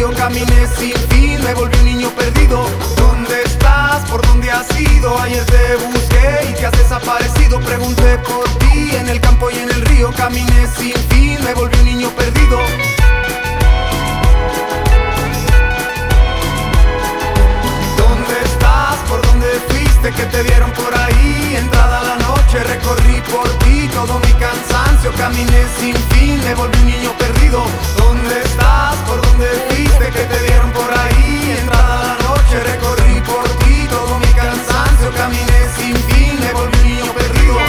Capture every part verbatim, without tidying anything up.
río, caminé sin fin, me volví un niño perdido. ¿Dónde estás? ¿Por dónde has ido? Ayer te busqué y te has desaparecido. Pregunté por ti en el campo y en el río, caminé sin fin, me volví un niño perdido. ¿Dónde estás? ¿Por dónde fuiste? ¿Qué te dieron por ahí? Entrada la noche recorrí por ti todo mi cansancio, caminé sin fin, me volví un niño perdido. ¿Dónde estás? ¿Por dónde fuiste? ¿Qué te dieron por ahí? Entrada la noche recorrí por ti todo mi cansancio, caminé sin fin, me volví un niño perdido.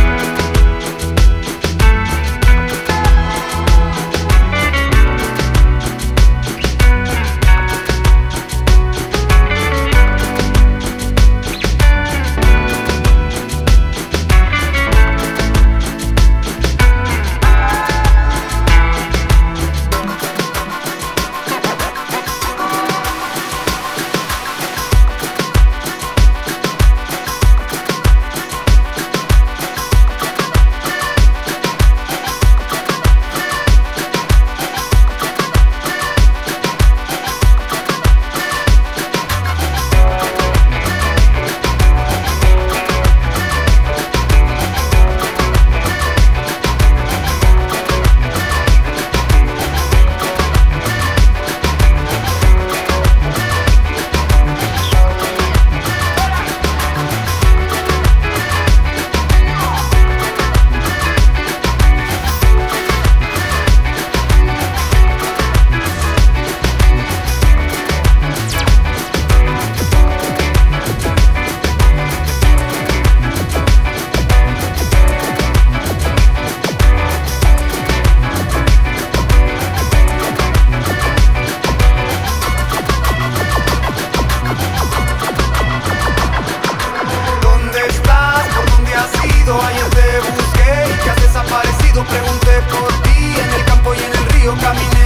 Ayer te busqué y te has desaparecido. Pregunté por ti en el campo y en el río, caminé